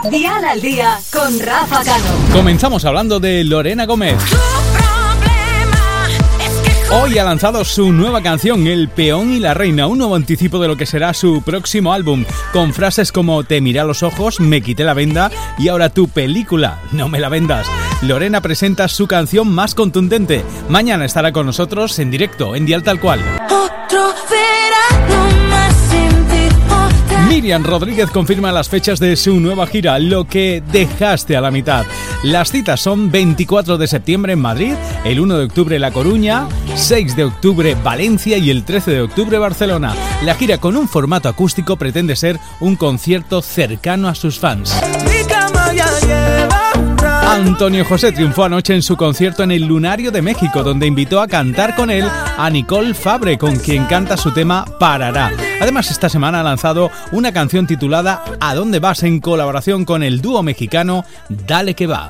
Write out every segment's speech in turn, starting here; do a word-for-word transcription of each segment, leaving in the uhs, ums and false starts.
Dial al Día con Rafa Cano. Comenzamos hablando de Lorena Gómez. Hoy ha lanzado su nueva canción, El Peón y la Reina, un nuevo anticipo de lo que será su próximo álbum, con frases como te miré a los ojos, me quité la venda y ahora tu película, no me la vendas. Lorena presenta su canción más contundente. Mañana estará con nosotros en directo, en Dial Tal Cual. Otro verano más sin ti, otra... Miriam Rodríguez confirma las fechas de su nueva gira, Lo que dejaste a la mitad. Las citas son veinticuatro de septiembre en Madrid, el uno de octubre La Coruña, seis de octubre Valencia y el trece de octubre Barcelona. La gira, con un formato acústico, pretende ser un concierto cercano a sus fans. Antonio José triunfó anoche en su concierto en el Lunario de México, donde invitó a cantar con él a Nicole Fabre, con quien canta su tema Parará. Además, esta semana ha lanzado una canción titulada ¿A dónde vas?, en colaboración con el dúo mexicano Dale que va.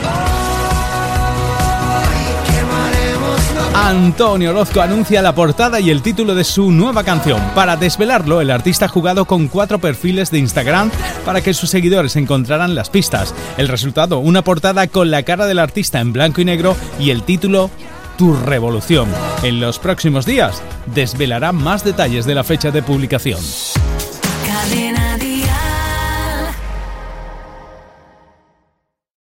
Antonio Orozco anuncia la portada y el título de su nueva canción. Para desvelarlo, el artista ha jugado con cuatro perfiles de Instagram para que sus seguidores encontraran las pistas. El resultado, una portada con la cara del artista en blanco y negro y el título Tu Revolución. En los próximos días desvelará más detalles de la fecha de publicación. Cadena.